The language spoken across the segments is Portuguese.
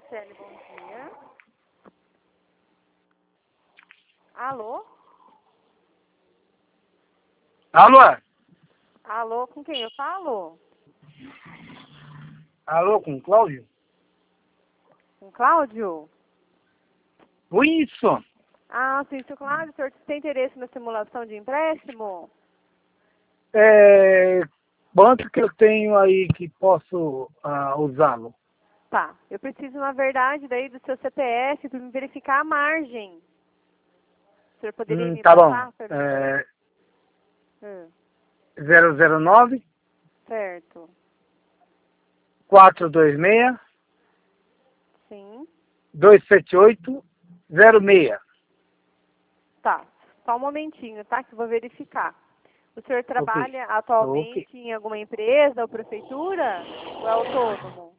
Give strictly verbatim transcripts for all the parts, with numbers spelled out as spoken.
Franciele, bom dia. Alô? Alô? Alô, com quem eu falo? Alô, com o Cláudio? Com Cláudio? Isso. Ah, sim, seu Cláudio, o senhor tem interesse na simulação de empréstimo? É, quanto que eu tenho aí que posso ah, usá-lo? Tá, eu preciso, na verdade, daí do seu C P F para me verificar a margem. O senhor poderia Hum, me tá bom. passar? Pra mim? É, Hum, zero zero nove, certo. quatro dois seis, Sim. dois sete oito, zero seis. Tá, só um momentinho, tá? Que eu vou verificar. O senhor Ok. trabalha Ok. atualmente em alguma empresa ou prefeitura? Ou é autônomo?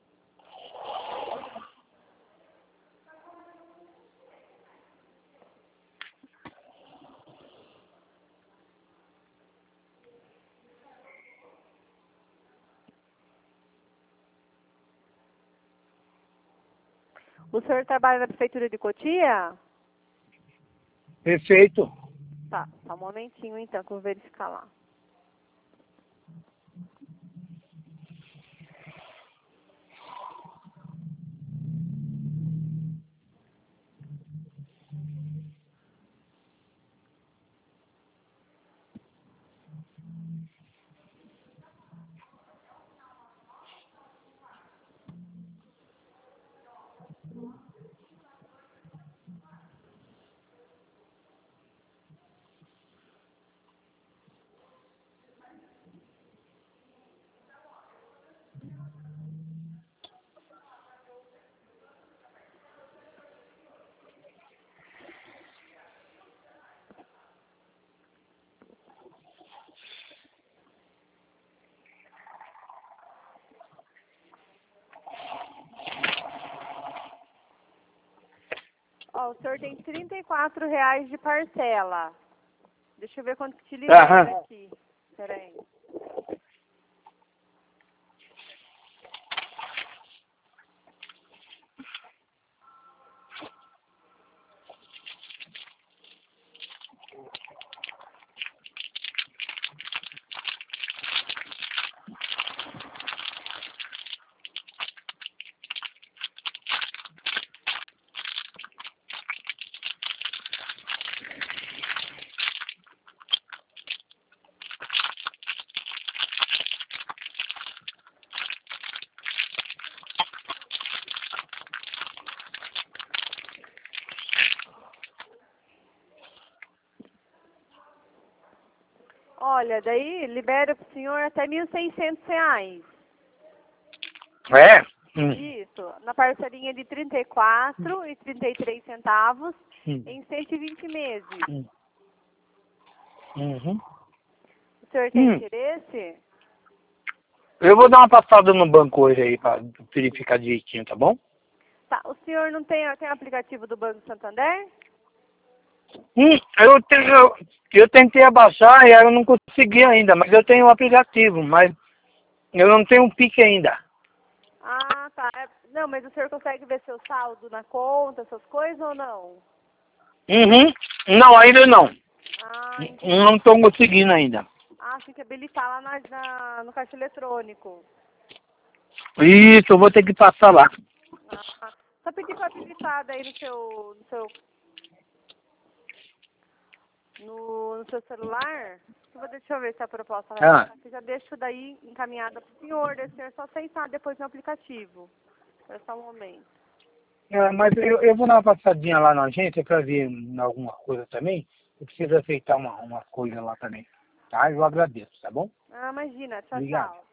O senhor trabalha na prefeitura de Cotia? Perfeito. Tá, só um momentinho então, que eu vou verificar lá. Ó, o senhor tem trinta e quatro reais de parcela. Deixa eu ver quanto que te libera Aham. aqui. Peraí. Olha, daí libera pro senhor até mil e seiscentos reais. É? Hum. Isso, na parcelinha de trinta e quatro e trinta e três centavos Hum. em cento e vinte meses. Hum. Uhum. O senhor tem Hum. interesse? Eu vou dar uma passada no banco hoje aí para verificar direitinho, tá bom? Tá, o senhor não tem, tem o aplicativo do Banco Santander? Hum, eu, tenho, eu, eu tentei abaixar e eu não consegui ainda, mas eu tenho o aplicativo, mas eu não tenho o Pique ainda. Ah, tá. É- Não, mas o senhor consegue ver seu saldo na conta, essas coisas ou não? Uhum. Não, ainda não. Ah, entendi. Não estou conseguindo ainda. Ah, tem que habilitar lá na, na- no caixa eletrônico. Isso, eu vou ter que passar lá. Ah, só pedir para habilitar daí no seu, no seu, no, no seu celular. Eu vou, deixa eu ver se a proposta vai Ah, passar. Eu já deixo daí encaminhada para o senhor, daí o senhor só aceitar depois no aplicativo. É só um momento. é, mas eu, eu vou dar uma passadinha lá na agência para ver alguma coisa também. Eu preciso aceitar uma, uma coisa lá também. Tá? Eu agradeço, tá bom? Ah, imagina. Tchau, Obrigado. tchau.